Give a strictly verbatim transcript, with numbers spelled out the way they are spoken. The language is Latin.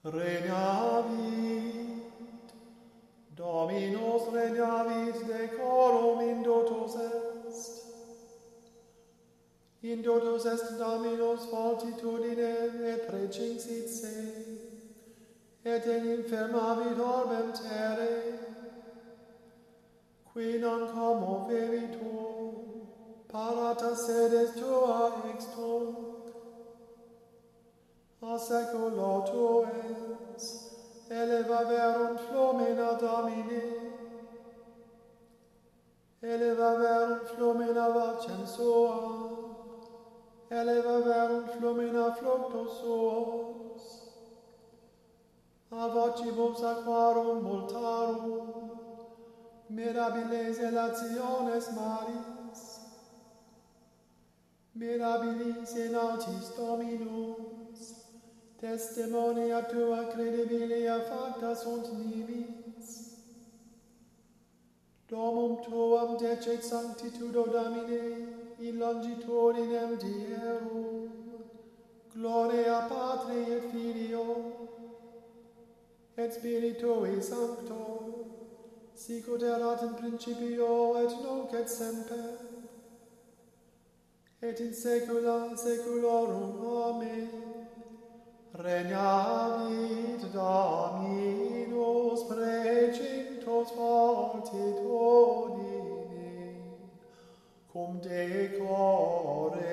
Regnavit, Dominus regnavit, decorum indutus est. Indutus est Dominus fortitudinem et precinxit se, et in infirmavit orbem terre, qui non commovebitur, parata sedes tua extunc, a seculo tues, eleva verunt flumina Domine, eleva verunt flumina vocem sua, eleva verunt flumina fluctus suos, a vocibus aquarum multarum, mirabiles elationes maris, mirabilis in altis Dominus, testimonia tua credibilia facta sunt nimis. Domum tuam decet sanctitudo Domine, in longitudinem dierum, gloria Patri et Filio, et Spiritui Sancto, sicut erat in principio et nunc et semper, et in saecula saeculorum. Amen. Regnavit Dominus precintus fortitudine, cum decore